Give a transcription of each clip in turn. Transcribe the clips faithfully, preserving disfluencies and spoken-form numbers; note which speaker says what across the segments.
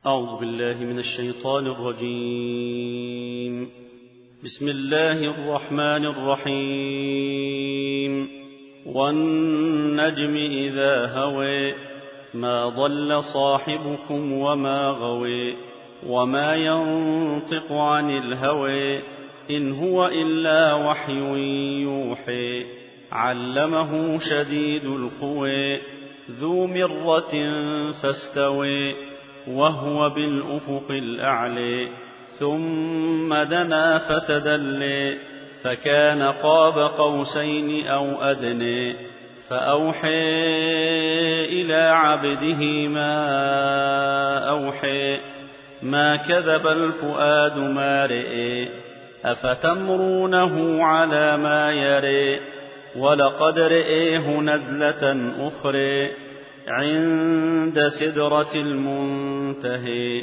Speaker 1: أعوذ بالله من الشيطان الرجيم. بسم الله الرحمن الرحيم. والنجم إذا هوى ما ضل صاحبكم وما غوى وما ينطق عن الهوى إن هو إلا وحي يوحي علمه شديد القوى ذو مرة فاستوى وهو بالأفق الأعلى ثم دنا فتدلى فكان قاب قوسين أو أدنى فأوحى إلى عبده ما أوحى ما كذب الفؤاد ما رئي أفتمرونه على ما يري ولقد رئيه نزلة أخرى عند سدرة المنتهى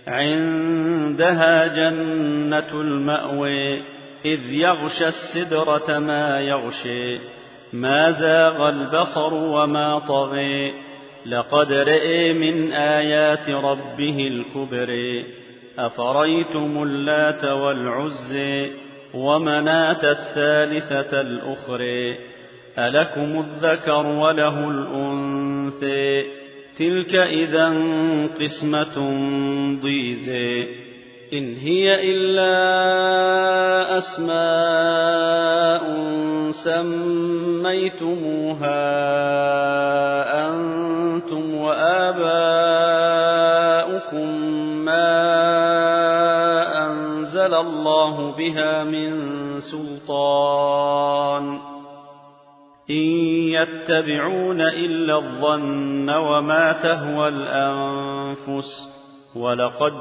Speaker 1: عندها جنة المأوى إذ يغشى السدرة ما يغشى ما زاغ البصر وما طغى لقد رئي من آيات ربه الكبرى أفريتم اللات والعزى ومناة الثالثة الأخرى ألكم الذكر وله الأنثى تلك إذا قسمة ضيزى إن هي إلا أسماء سميتموها أنتم وآباؤكم ما أنزل الله بها من سلطان إن يتبعون إلا الظن وما تهوى الأنفس ولقد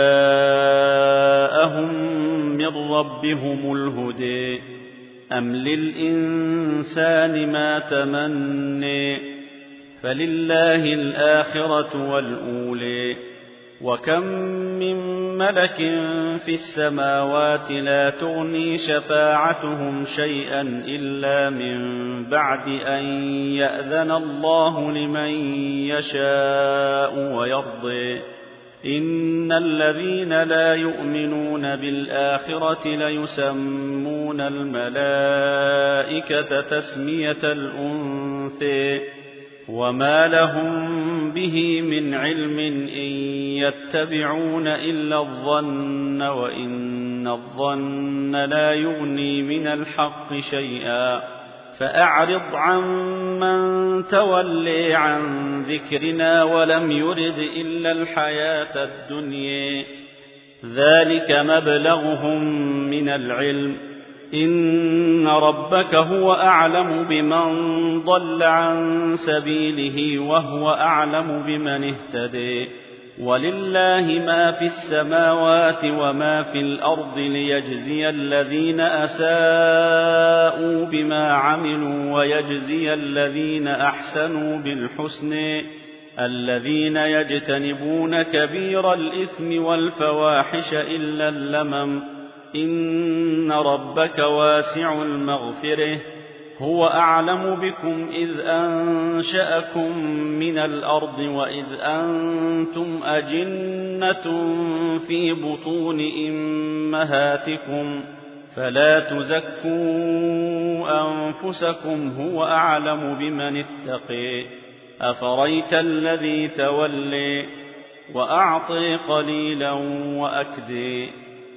Speaker 1: جاءهم من ربهم الهدى أم للإنسان ما تمنى فلله الآخرة والأولى وكم من ملك في السماوات لا تغني شفاعتهم شيئا إلا من بعد أن يأذن الله لمن يشاء ويرضي إن الذين لا يؤمنون بالآخرة ليسمون الملائكة تسمية الأنثى وما لهم به من علم إن يتبعون إلا الظن وإن الظن لا يغني من الحق شيئا فأعرض عن من تولي عن ذكرنا ولم يرد إلا الحياة الدنيا ذلك مبلغهم من العلم إن ربك هو أعلم بمن ضل عن سبيله وهو أعلم بمن اهتدي ولله ما في السماوات وما في الأرض ليجزي الذين أساءوا بما عملوا ويجزي الذين أحسنوا بالحسن الذين يجتنبون كبير الإثم والفواحش إلا اللمم إن ربك واسع المغفرة هو أعلم بكم إذ أنشأكم من الأرض وإذ أنتم أجنة في بطون أمهاتكم فلا تزكوا أنفسكم هو أعلم بمن اتقي أفريت الذي تولي وأعطي قليلا وأكدي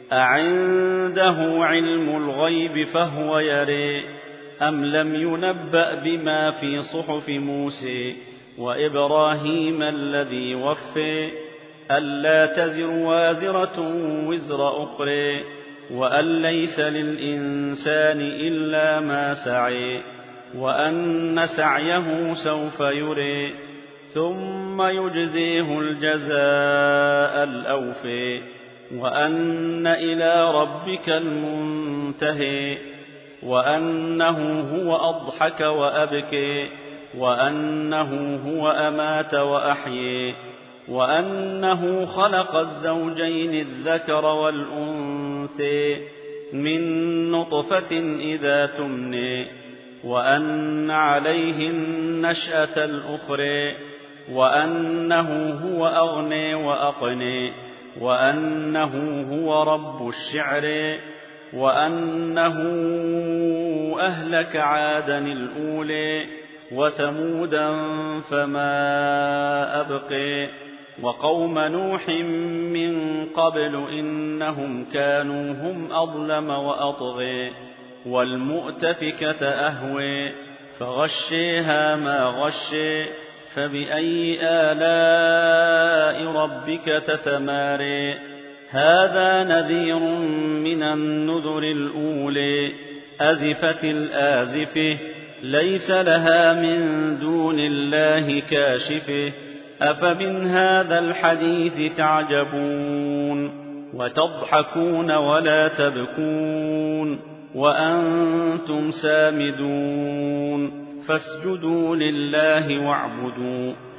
Speaker 1: أعنده علم الغيب فهو يري أم لم ينبأ بما في صحف موسى وإبراهيم الذي وفي ألا تزر وازرة وزر أخرى وأن ليس للإنسان إلا ما سعي وأن سعيه سوف يري ثم يجزيه الجزاء الأوفي وأن إلى ربك المنتهي وأنه هو أضحك وأبكي وأنه هو أمات وأحيي وأنه خلق الزوجين الذكر والأنثى من نطفة إذا تمني وأن عليه النشأة الأخرى وأنه هو أغني وأقني، وأنه هو رب الشعر، وأنه أهلك عادا الأولي وثمودا فما أبقي، وقوم نوح من قبل إنهم كانوا هم أظلم وأطغي، والمؤتفكة أهوي فغشيها ما غشي، فبأي آلاء ربك تتماري. هذا نذير من النذر الأولي، أزفت الآزفة ليس لها من دون الله كاشفه، أفمن هذا الحديث تعجبون وتضحكون ولا تبكون وأنتم سامدون، فاسجدوا لله واعبدوا.